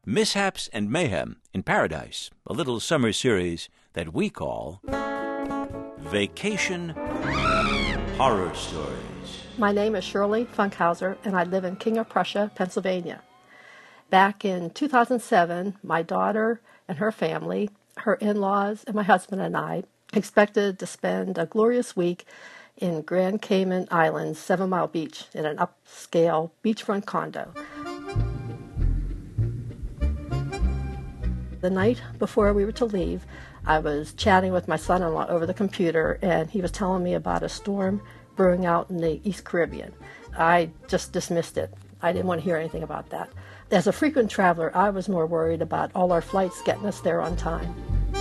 Mishaps and Mayhem in Paradise, a little summer series that we call Vacation Horror Stories. My name is Shirley Funkhauser, and I live in King of Prussia, Pennsylvania. Back in 2007, my daughter and her family, her in-laws, and my husband and I expected to spend a glorious week in Grand Cayman Islands, 7 Mile Beach, in an upscale beachfront condo. The night before we were to leave, I was chatting with my son-in-law over the computer, and he was telling me about a storm brewing out in the East Caribbean. I just dismissed it. I didn't want to hear anything about that. As a frequent traveler, I was more worried about all our flights getting us there on time.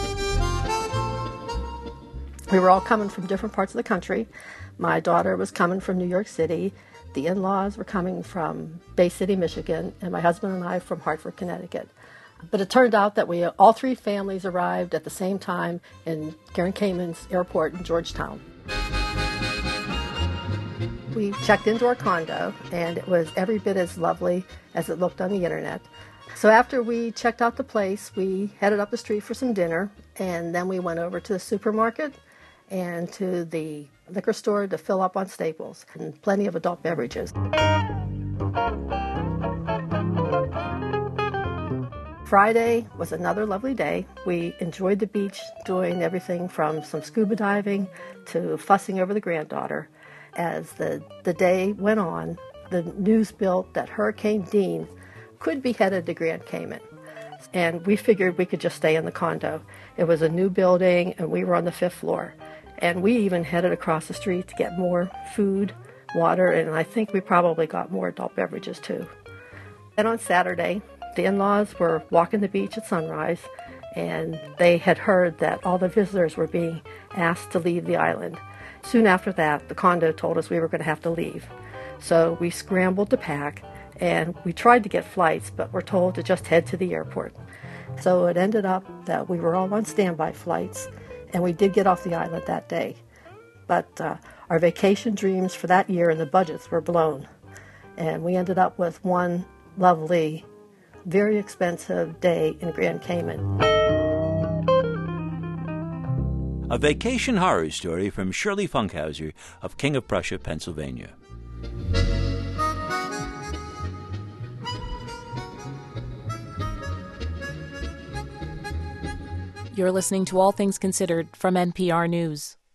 We were all coming from different parts of the country. My daughter was coming from New York City. The in-laws were coming from Bay City, Michigan, and my husband and I from Hartford, Connecticut. But it turned out that all three families arrived at the same time in Grand Cayman's airport in Georgetown. We checked into our condo, and it was every bit as lovely as it looked on the internet. So after we checked out the place, we headed up the street for some dinner, and then we went over to the supermarket and to the liquor store to fill up on staples and plenty of adult beverages. Friday was another lovely day. We enjoyed the beach, doing everything from some scuba diving to fussing over the granddaughter. As the day went on, the news built that Hurricane Dean could be headed to Grand Cayman. And we figured we could just stay in the condo. It was a new building, and we were on the 5th floor. And we even headed across the street to get more food, water, and I think we probably got more adult beverages too. And on Saturday, the in-laws were walking the beach at sunrise, and they had heard that all the visitors were being asked to leave the island. Soon after that, the condo told us we were going to have to leave. So we scrambled to pack, and we tried to get flights, but were told to just head to the airport. So it ended up that we were all on standby flights, and we did get off the island that day. But our vacation dreams for that year and the budgets were blown. And we ended up with one lovely, very expensive day in Grand Cayman. A vacation horror story from Shirley Funkhauser of King of Prussia, Pennsylvania. You're listening to All Things Considered from NPR News.